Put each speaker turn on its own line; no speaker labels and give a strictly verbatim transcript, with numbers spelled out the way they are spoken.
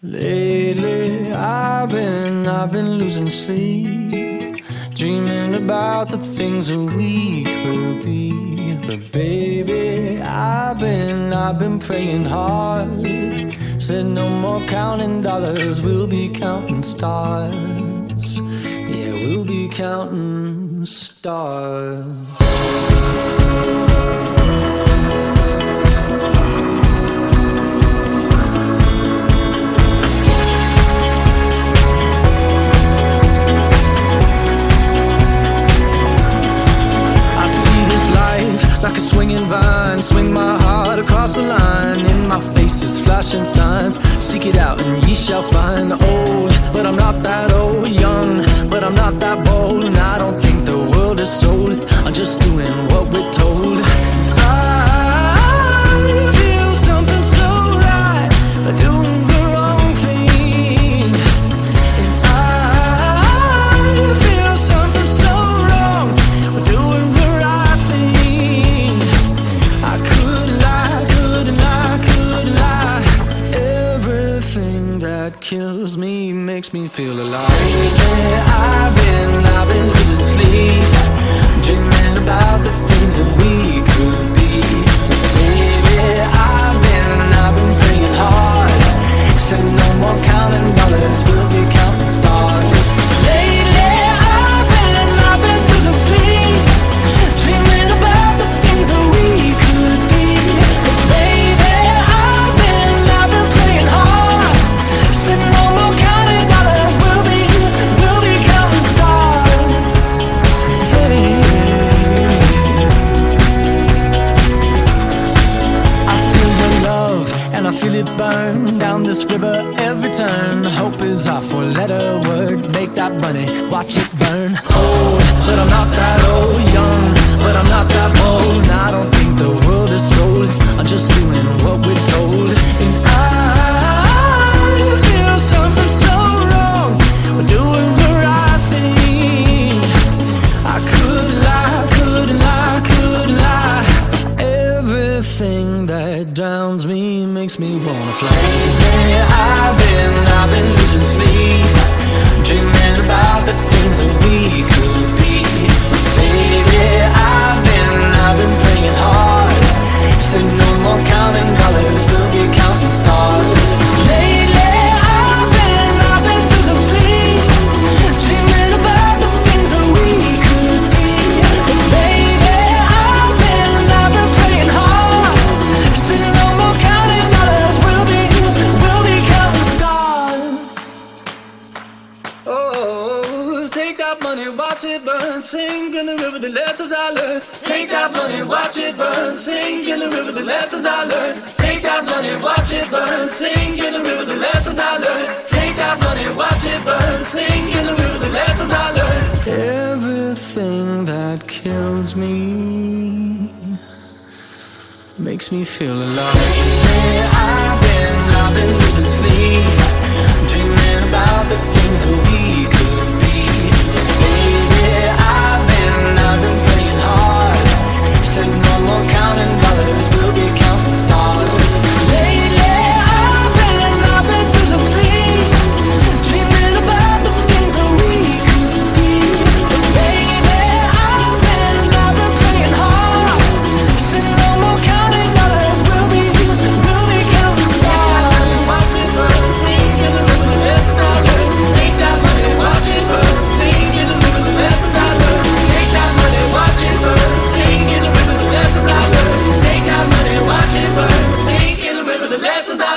Lately, I've been, I've been losing sleep, dreaming about the things that we could be. But baby, I've been, I've been praying hard. Said no more counting dollars, we'll be counting stars. Yeah, we'll be counting stars. Like a swinging vine, swing my heart across the line. In my face is flashing signs. Seek it out and ye shall find. Old, but I'm not that old. Young, but I'm not that bold. And I don't think the world is sold. I'm just doing what we're told. I feel something so right, doing the wrong thing. And I feel something so wrong, doing the right thing. I could lie, couldn't lie, couldn't lie. Everything that kills me makes me feel alive. Lately, I've been, I've been losing sleep, dreaming about the things that we could be. Baby, I've been, I've been praying hard. Said no more counting dollars, we'll be counting stars. Lately, I've been, I've been losing sleep, dreaming about the things that we could be. But baby, I've been, I've been praying hard. Said no more counting dollars, we'll be, we'll be counting stars. Hey. I feel your love and I feel it burn down this river every turn. Hope is our four-letter word. Make that money, watch it burn. Old, but I'm not that old. Young, but I'm not that bold. And I don't think the world is sold. I'm just doing what we're told. And I feel something so wrong, we're doing the right thing. I could lie, couldn't lie, couldn't lie. Everything that drowns me makes me wanna fly. Lately, I've been, I've been losing sleep, dreaming about the things that we could be. Baby, I've been, I've been praying hard. Said no more counting dollars, we'll be counting stars. Lately, I've been, I've been losing sleep, dreaming about the things that we could be. But baby, I've been, I've been praying hard. Said no more counting dollars, we'll be, we'll be counting stars. Oh, take that money, watch it burn, sink in the river, the lessons I learned. Take that money, watch it burn, sink in the river, the lessons I learned. Take that money, watch it burn, sink in the river, the lessons I learned. Take that money, watch it burn, sink in the river, the lessons I learned. Everything that kills me makes me feel alive. Lately, I've been, I've been losing sleep, dreaming about the things that we could be. Baby, I've been, I've been praying hard. Said no more counting dollars, we'll be counting stars. Lately, I've been, I've been losing sleep, dreaming about the things that we could be. But baby, I've been, I've been praying hard. Said no more counting dollars, we'll be, we'll be counting stars. Watch it burn, sing in the river, the lessons I learned. Take that money, watch it burn, sing in the river, the lessons I learned. Take that money, watch it burn, sing in the river, the lessons I learned. Take that money, watch it burn, sing in the river, the lessons I learned.